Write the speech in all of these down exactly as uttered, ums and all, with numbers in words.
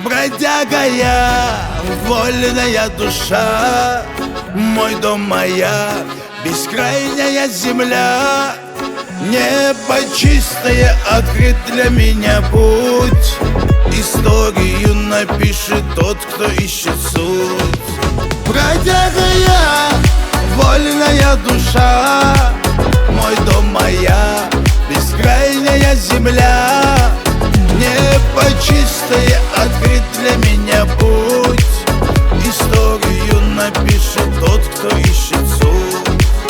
Бродяга я, вольная душа, мой дом, моя бескрайняя земля. Небо чистое, открыт для меня путь. Историю напишет тот, кто ищет суть. Бродяга я, вольная душа, мой дом, моя бескрайняя земля. Небо чистое, открыт для меня путь. Историю напишет тот, кто ищет суть.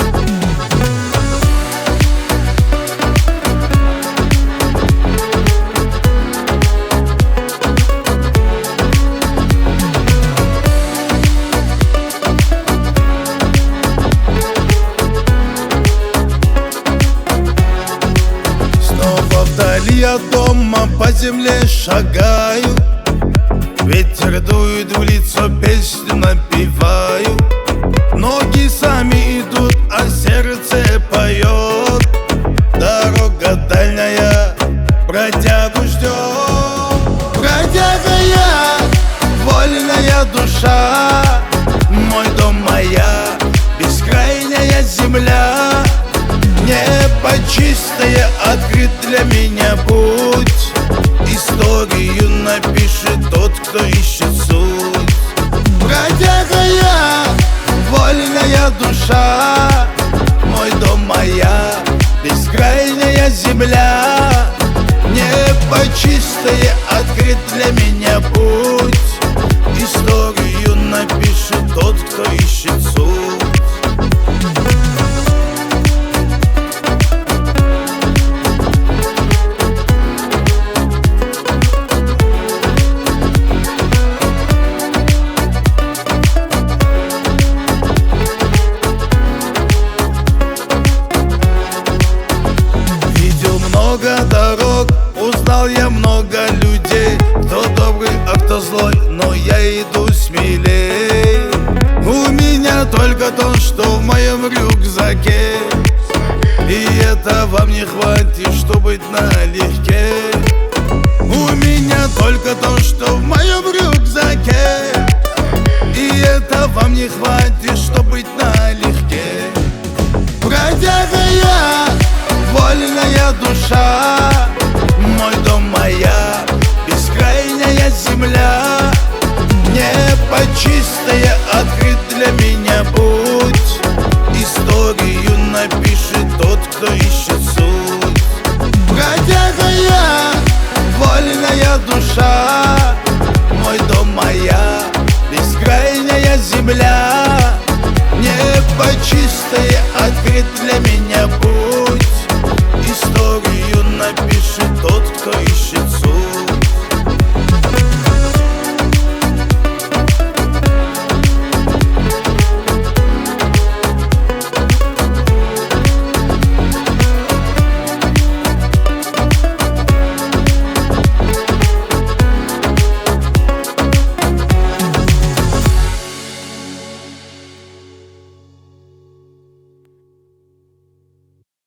Вдали от дома по земле шагаю, ветер дует в лицо, песню напеваю. Ноги сами идут, а сердце поет. Дорога дальняя, бродягу ждет. Бродяга я, вольная душа, мой дом, моя бескрайняя земля. Небо чистое, открыт для меня путь. Историю напишет тот, кто ищет суть. Бродяга я, вольная душа, мой дом, моя бескрайняя земля. Небо чистое, открыт для меня путь. Историю напишет тот, кто ищет суть. Много дорог, узнал я много людей. Кто добрый, а кто злой, но я иду смелей. У меня только то, что в моем рюкзаке, и это вам не хватит, чтобы быть налегке. У меня только то, что в моем рюкзаке, и это вам не хватит, чтобы быть налегке. Бродяга я, вольная душа, мой дом, моя бескрайняя земля. Небо чистое, открыт для меня путь. Историю напишет тот, кто ищет суть. Бродяга я, вольная душа, мой дом, моя бескрайняя земля. Небо чистое, открыт для меня путь.